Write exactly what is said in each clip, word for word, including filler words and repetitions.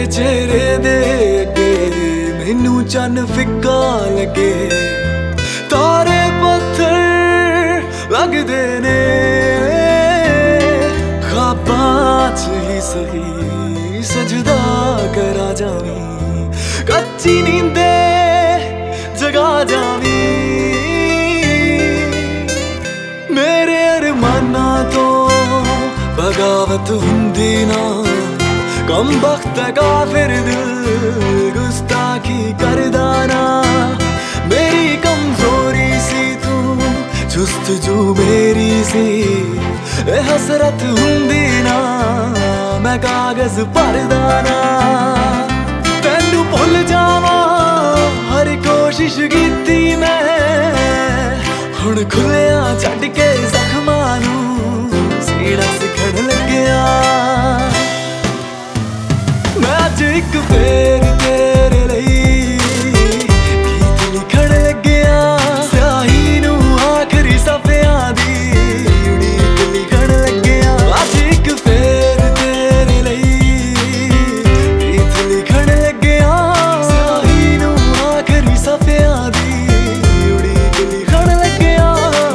चेहरे दे अगे मैनू चन्न फिक्का लगे, तारे पत्थर लगदे ने ख्वाबां च ही सही सजदा करा जावी, कच्ची नींदे जगा जावी। मेरे अरमाना तो बगावत हुंदी ना, कम वक्त काफिर दिल गुस्ताखी करदा ना। मेरी कमजोरी सी तू जुस्तजू मेरी सी, ए हसरत हुंदी ना मैं कागज भरदा ना। तैनू भुल जावां हर कोशिश कीती मैं, हुण खुलिया छड्ड के जख्मां नू सीना सिखण लग्या। मैं अज इक फेर तेरे लई गीत लिखण लग्या, स्याही नू आखरी सफियां दी उड़ीक लिखण लग्या। अज इक फेर तेरे लई गीत लिखण लग्या, स्याही नू आखरी सफियां दी उड़ीक लिखण लग्या।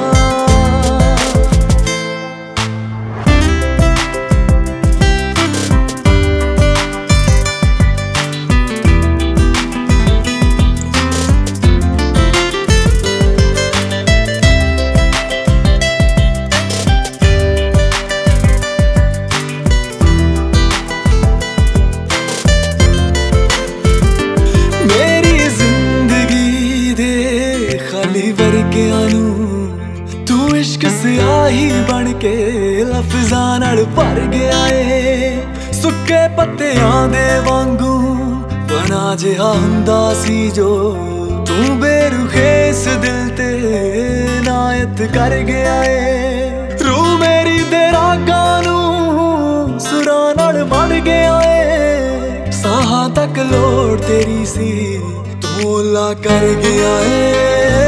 तू इश्क स्याही बन के लफ्जां नाल भर गया ए, सुक्के पत्तियां दे वांगू बना जिहा हुंदा सी जो तू बेरुखे इस दिल ते नायत कर गया ए। रूह मेरी दे रागां नू सुरां नाल मड़ गया ए, साहां तक लोड़ तेरी सी तू ला कर गया ए।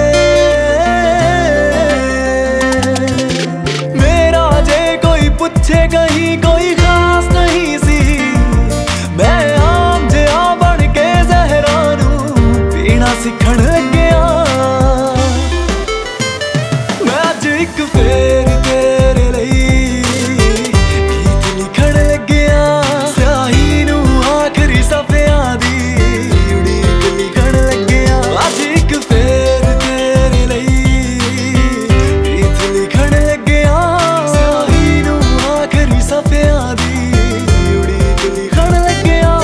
पूछे कहीं कोई खास नहीं सी, मैं आम जिहा बन के ज़हरा नू पीना सिखण लग्या। मैं अज इक फेर तेरे लई गीत लिखण लग्या, स्याही नू आखरी सफियां दी उड़ीक लिखण लग्या। अज इक फेर तेरे लई गीत लिखण लग्या, सफियां दी उड़ीक लिखण लग्या।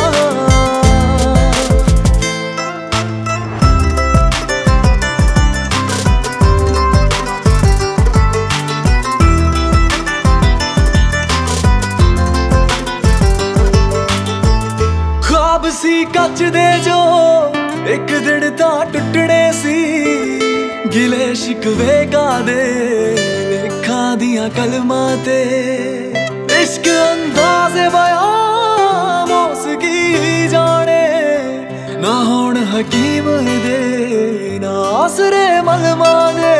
ख्वाब सी कच दे जो एक दिन तां टुटणे सी, गिले शिकवे कादे लेखां दियां कलमां ते। इश्क अंदाज़े बयां मौसकी जाने, ना होण हकीम दे ना आसरे मलमा दे।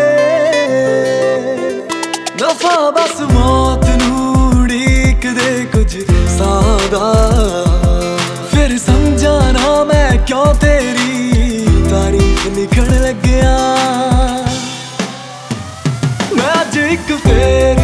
दफा बस मौत नू उड़ीक दे कुछ सादा, फिर समझा ना मैं क्यों तेरी तारीफ लिखण लग्या। मैं अज इक फेर